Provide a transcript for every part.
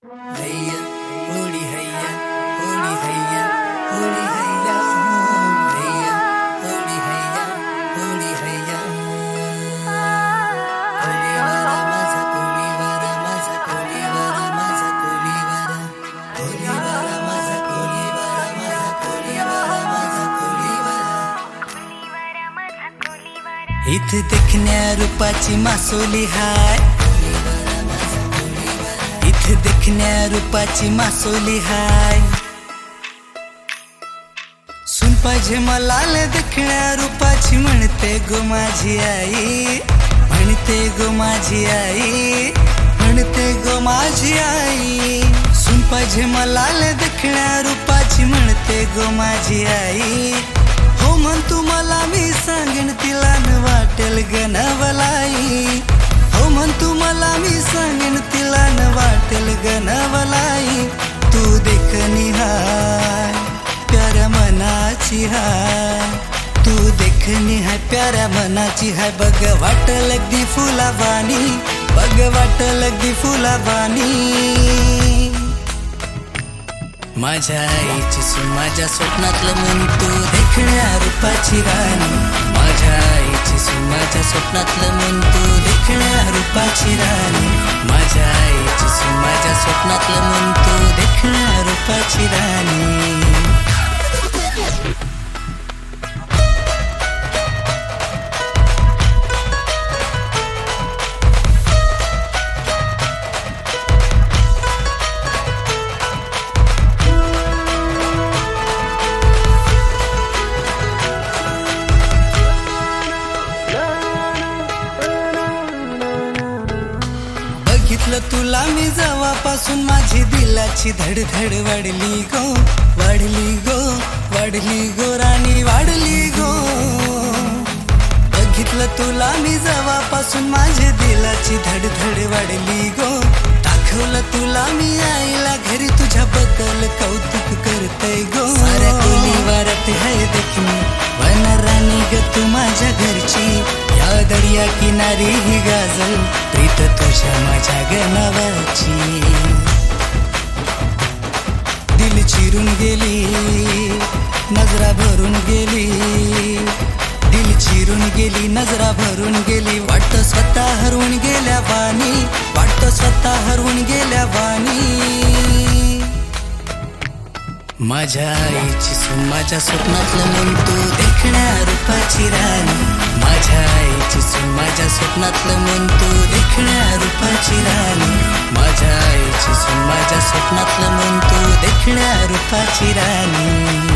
हैया होली हैया होली हैया होली हैया हैया होली हैया होली हैया कोलीवारा माझा कोलीवारा माझा कोलीवारा माझा कोलीवारा कोलीवारा माझा कोलीवारा माझा कोलीवारा माझा कोलीवारा इथे देखण्या रूपाची मासोली हाय इथे देखण्या रूपाची मासोली हाय सुन पाहिजे मला देखण्या रूपाची म्हणते गो माझी आई म्हणते गो माझी आई म्हणते गो माझी आई सुन पाहिजे मला देखण्या रूपाची म्हणते गो माझी आई हो म्हण तू मला मी सांगेन तिला न वाटेल ग नवलाई हो म्हण तू मला मी सांगेन तिला न वाटेल ग नवलाई तू देखनी हाय प्याऱ्या मनाची हाय तू देखनी हाय प्याऱ्या मनाची हाय बघ वाटल अगदी फुलावानी बघ वाटल अगदी फुलावानी माझ्या आईची सून माझ्या स्वप्नातलं मन तू देखण्या रूपाची राणी माझ्या आईची सून माझ्या स्वप्नातलं मन तू देखण्या रूपाची राणी माझ्या आईची सून माझ्या स्वप्नातलं मन तू देखण्या रूपाची राणी बघितलं तुला मी जेव्हापासून माझी दिलाची धडधड वाढली गो वाढली गो वाढली गो राणी वाढली गो बघितलं तुला मी जेव्हापासून माझी दिलाची धडधड वाढली गो दाखवलं तुला मी आईला घरी तुझ्या बद्दल कौतुक करतय गो साऱ्या कोलीवारात है देखणी वन राणी ग तू माझ्या घरची या दर्या किनारी ही गाजल प्रीत तुझ्या माझ्या गनावाची दिल चिरून गेली नजरा भरून गेली दिल चिरून गेली नजरा भरून गेली वाटतं स्वतः हरवून गेल्या वाणी वाटतं स्वतः हरवून गेल्या वाणी माझ्या आईची सून माझ्या स्वप्नातलं मन तू देखण्या रूपाची राणी माझ्या आईची सून माझ्या स्वप्नातलं मन तू देखण्या रूपाची राणी माझ्या आईची सून माझ्या स्वप्नातलं मन तू देखण्या रूपाची राणी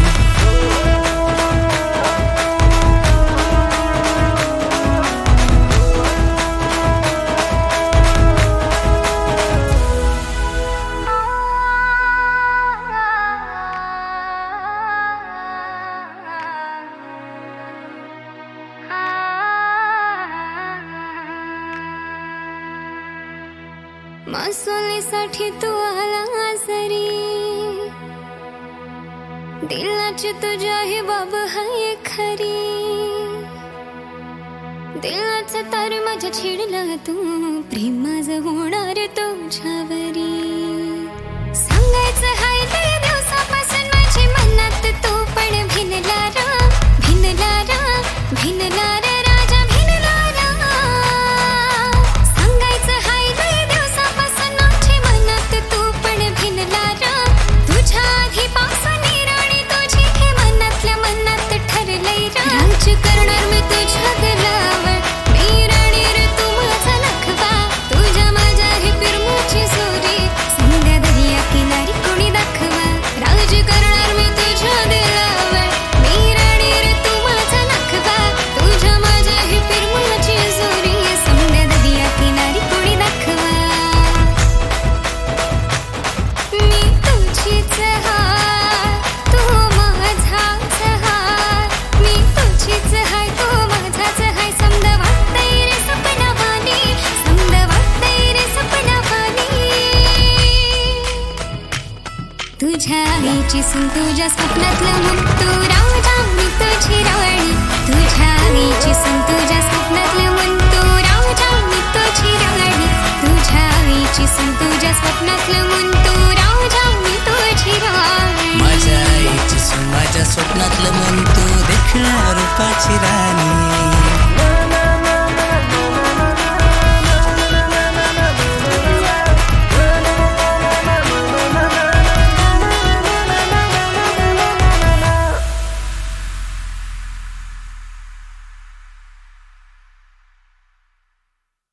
मासोलीसाठी तू आला सरी दिलाची तुझ्या ही बाब हाय खरी दिलाचा तार माझ्या छिडला तू प्रेम माझं होणार तुझ्यावरी सांगायचं हाय लय दिवसापासून माझी मनात तू पण भिनला रा भिनला रा भिनला रा राजा भिनला रा सांगायचं हाय लय दिवसापासून माझी मनात तू पण भिनला रा तुझ्या आधीपासून राणी तुझी हे मनातल्या मनात ठरलंय रा राज्य करणार मी तुझ्या गलावर मी राणी रे तू माझा नखवा तुझ्या माझ्या ही पिरमुची सोरी संध्या दर्या किनारी कोणी दाखवा राज्य करणार मी तुझ्या दिलावर मी राणी रे तू माझा नखवा तुझ्या माझ्या ही पिरमुची सोरी संध्या दर्या किनारी कोणी दाखवा मी तुझीच हाय तू माझाच हाय मी तुझीच हाय तू माझाच हाय समजा वाटतंय रे सपनावानी समजा वाटतंय रे सपनावानी तुझ्या आईची सून तुझ्या स्वप्नातलं मन तू राजा मी तुझी राणी तुझ्या आईची सून तुझ्या स्वप्नातलं मन तू राजा मी तुझी राणी तुझ्या आईची सून तुझ्या स्वप्नातलं मन स्वप्नातलं मन तू देखण्या रूपाची राणी.